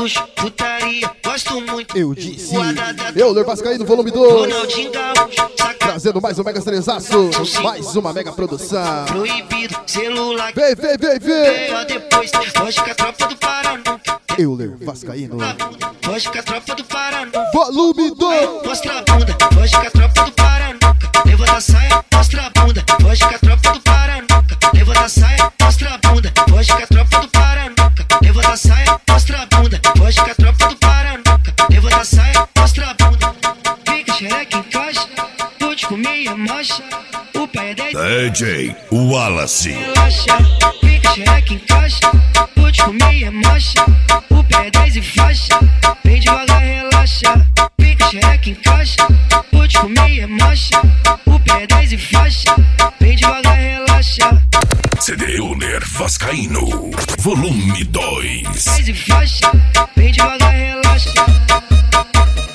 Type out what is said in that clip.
Gaúcho, putaria, gosto muito. Eu disse, Euler Vascaíno, volume 2. Ronaldinho Gaúcho, Trazendo mais um mega estresaço, mais uma mega produção. proibido, celular. Vem, vem, vem, vem. Ó, depois, foge com a tropa do Paraná. Euler Vascaíno, Foge com a tropa do Paraná. volume 2. Mostra a bunda, foge com a tropa do Paraná. Levanta a saia, mostra a bunda, foge com a tropa do Paraná. Levanta a saia, mostra a bunda, foge com a tropa do Paraná. Levanta a saia, mostra a bunda, foge com a tropa do Paraná. Levanta a saia, mostra a bunda. Fica xereca em caixa, vou te comer a marcha. O pai é 10. DJ Wallace. Relaxa, fica xereca em caixa, vou te comer a marcha. O pé é 10 e faixa, vem devagar, relaxa. Fica xereca em caixa, vou te comer a marcha. O pé é 10 e faixa, vem devagar, relaxa. CD Euler Vascaíno, volume 2. 10 e faixa, vem devagar,